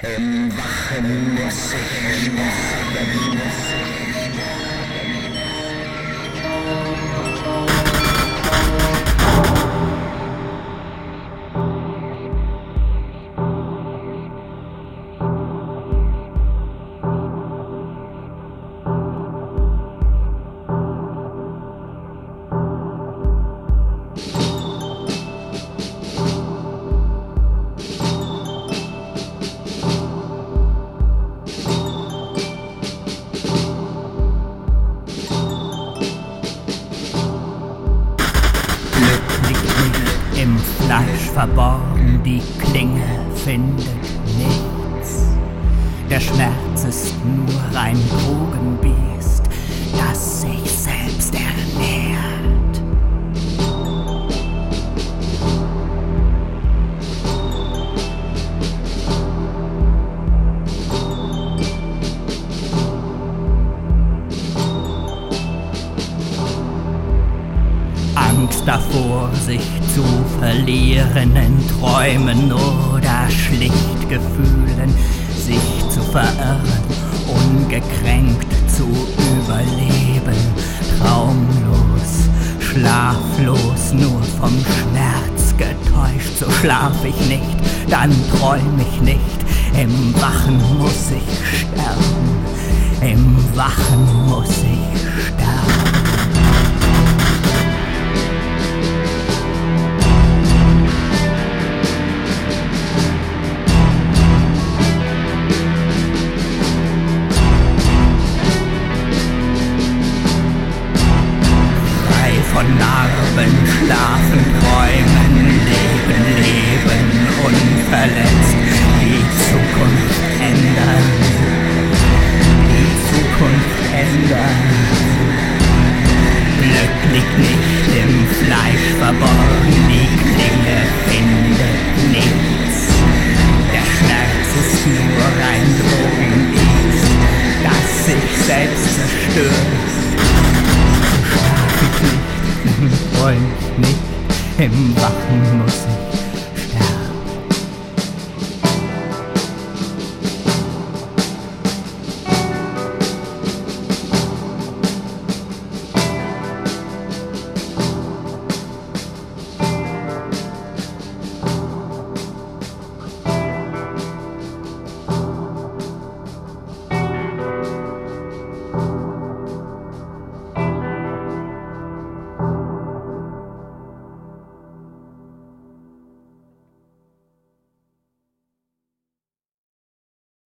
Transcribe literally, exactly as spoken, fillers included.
Im Wachen muss ich sterben, muss ich. Im Fleisch verborgen, die Klinge findet nichts. Der Schmerz ist nur ein Drogenbiest, das sich selbst ernährt. Angst davor, sich zu verlieren in Träumen oder schlicht Gefühlen, sich zu verirren, ungekränkt zu überleben, traumlos, schlaflos, nur vom Schmerz getäuscht. So schlaf ich nicht, dann träum ich nicht, im Wachen muss ich sterben, im Wachen muss ich sterben. Von Narben, schlafen, träumen, leben, leben, unverletzt, die Zukunft ändern, die Zukunft ändern. Glück liegt nicht im Fleisch verborgen, die Klinge findet nichts. Der Schmerz ist nur ein Drogenbiest, das sich selbst zerstört. Träum nicht im Wachen.